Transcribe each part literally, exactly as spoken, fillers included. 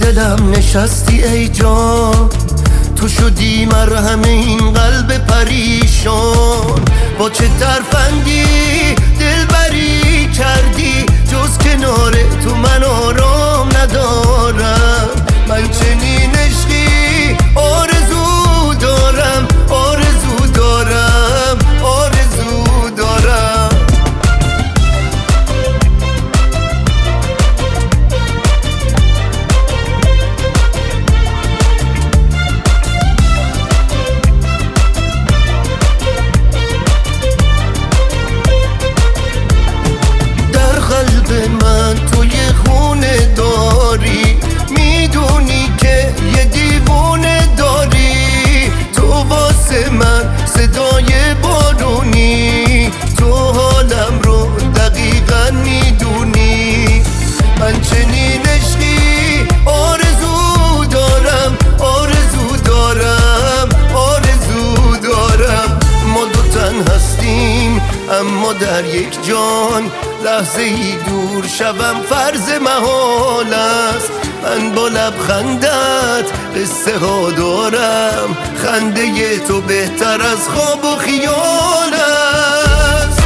دلم نشستی ای جان، تو شدی مرهم این قلب پریشان. با چه ترفندی دلبری کردی، جز کنار تو من آرام ندارم. من چنین عشقی آرزو دارم، آرزو دارم، آرزو دارم. من تو یه خونه داری، میدونی که یه دیوونه داری. تو واسه من صدای بارونی، تو حالم رو دقیقا میدونی. من چنین عشقی آرزو دارم، آرزو دارم، آرزو دارم. ما دو تن هستیم اما در یک جان، لحظه ای دور شوم فرض محال است. من با لبخندت قصه ها دارم، خنده تو بهتر از خواب و خیال است.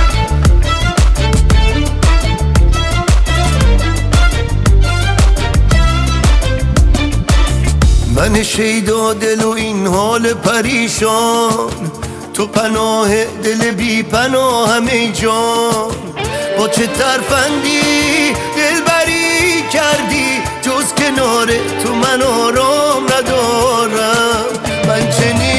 من شیدا دل و این حال پریشان، تو پناه دل بی پناهم ای جان. با چه ترفندی دلبری کردی، جز کنار تو من آرام ندارم. من چنین